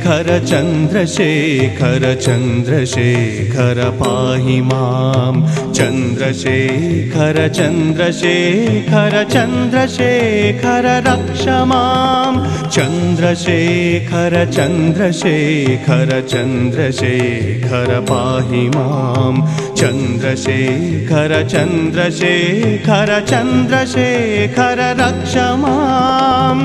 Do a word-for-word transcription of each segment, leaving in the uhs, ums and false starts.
चन्द्रशेखर चन्द्रशेखर चन्द्रशेखर पाहि मां चन्द्रशेखर चन्द्रशेखर चन्द्रशेखर रक्ष मां चन्द्रशेखर चन्द्रशेखर चन्द्रशेखर पाहि मां चन्द्रशेखर चन्द्रशेखर चन्द्रशेखर रक्ष मां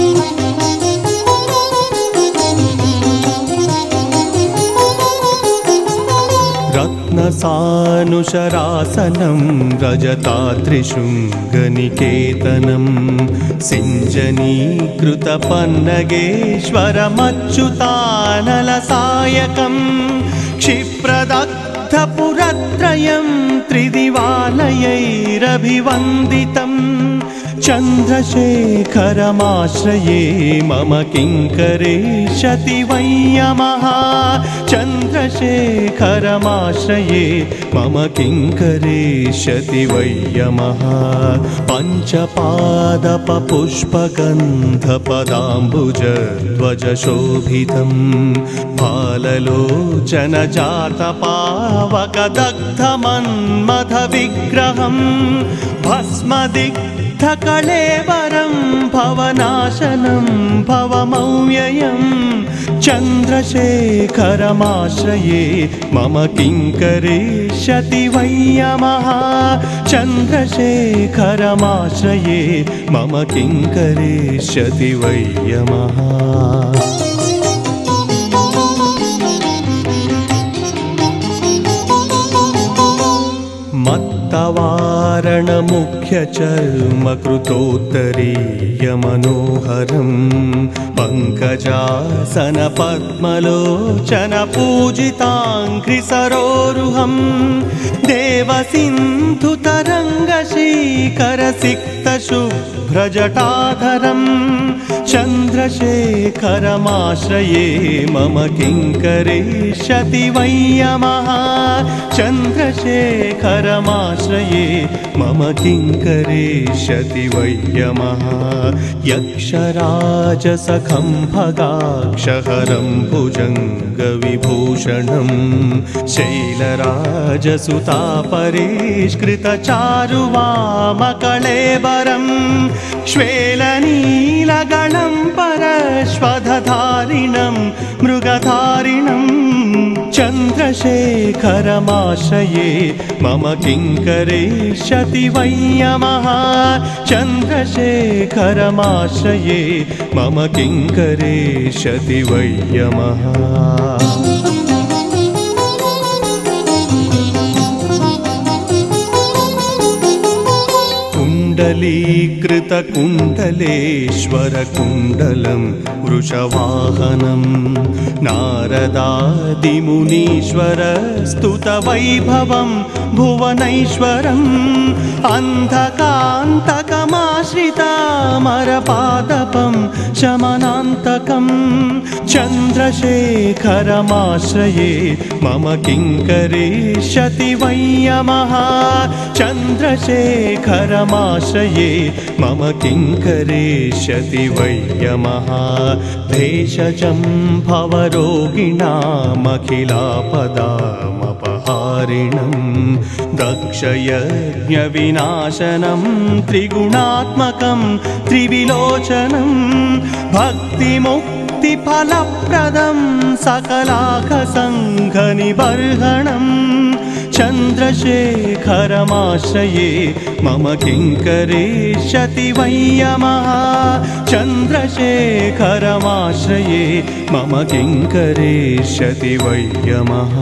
रत्नसानुशरासनं रजतात्रिशृङ्गनिकेतनं सिञ्जनीकृतपन्नगेश्वरमच्युतानलसायकं क्षिप्रदग्धपुरत्रयं त्रिदिवालयैरभिवन्दितं चन्द्रशेखरमाश्रये मम किङ्करेशति वैयमः चन्द्रशेखरमाश्रये मम किङ्करेशति वैयमः पञ्चपादपपुष्पगन्धपदाम्बुजध्वजशोभितं फाललोचनजातपावकदग्धमन्मथविग्रहं भस्मदिग् कलेवरं भवनाशनं भवमव्ययं चन्द्रशेखरमाश्रये मम किङ्करेशति वैयमः चन्द्रशेखरमाश्रये मम किङ्करेशति वैयमः मत्तवारणमुख्यचर्मकृतोत्तरीयमनोहरं पङ्कजासनपद्मलोचनपूजिताङ्घ्रिसरोरुहं देवसिन्धुतरङ्गशीकरसिक्तशुभ्रजटाधरं चन्द्रशेखरमाश्रये मम किङ्करेशति वैयमः चन्द्रशेखरमाश्रये मम किङ्करेशति वैयमः यक्षराजसखं भगाक्षहरं भुजङ्गविभूषणं शैलराजसुतापरिष्कृतचारुवामकळेबरं श्वेलनीलगणं परश्वधधारिणं मृगधारिणं चन्द्रशेखरमाश्रये मम किङ्करेशति वैयमः चन्द्रशेखरमाश्रये मम किङ्करेशति वैयमः कुण्डलीकृतकुण्डलेश्वरकुण्डलं वृषवाहनं नारदादिमुनीश्वरस्तुतवैभवं भुवनैश्वरम् अन्धकान्तकमाश्रितामरपादपं शमनान्तकं चन्द्रशेखरमाश्रये मम किङ्करेशति वैयमः चन्द्रशेखरमाश्रये मम किङ्करेशति वैयमः भेषजं भवरोगिणामखिलापदामपहारिणं दक्षयज्ञविनाशनं त्रिगुणात्मकं त्रिविलोचनं भक्तिमुक्तिफलप्रदं सकलाघसङ्घनिबर्हणं चन्द्रशेखरमाश्रये मम किङ्करेशति वैयमः चन्द्रशेखरमाश्रये मम किङ्करेशति वैयमः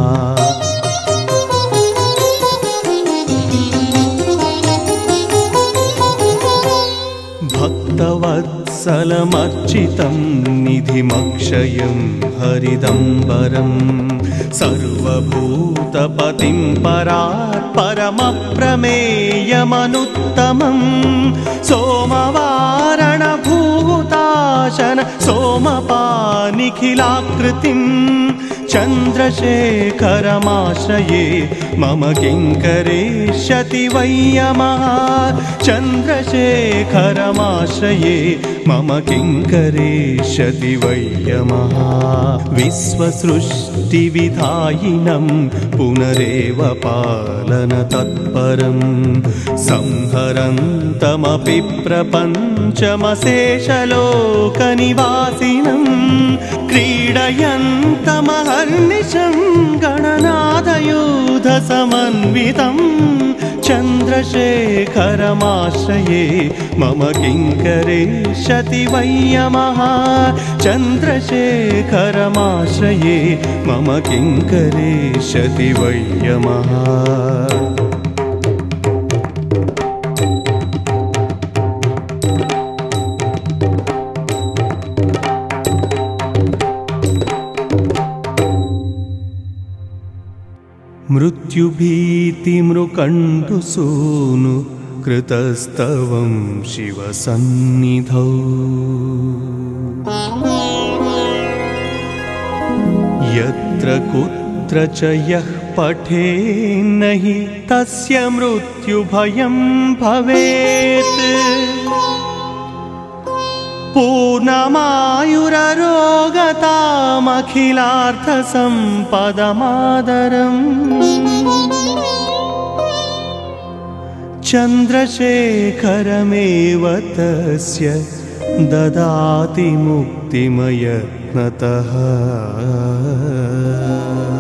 भक्तवत्सलमर्चितं निधिमक्षयं हरिदम्बरं सर्वभूतपतिं परात् परमप्रमेयमनुत्तमं सोमवारणभूताशन सोमपानिखिलाकृतिं चन्द्रशेखरमाश्रये मम किङ्करेष्यति वै यमः चन्द्रशेखरमाश्रये मम किङ्करेष्यति वै यमः विश्वसृष्टिविधायिनं पुनरेव पालनतत्परं संहरन्तमपि प्रपञ्चमशेषलोकनिवासिनं क्रीडयन्तमहर्निशं गणनादयूधसमन्वितं चन्द्रशेखरमाश्रये मम किङ्करेष्यति वै यमः चन्द्रशेखरमाश्रये मम किङ्करेष्यति वै यमः मृत्युभीतिमृकण्डुसूनु कृतस्तवं शिवसन्निधौ यत्र कुत्र च यः पठेन्न हि तस्य मृत्युभयं भवेत् पूर्णमायुररोगतामखिलार्थसम्पदमादरम् चन्द्रशेखरमेव तस्य ददाति मुक्तिमयत्नतः।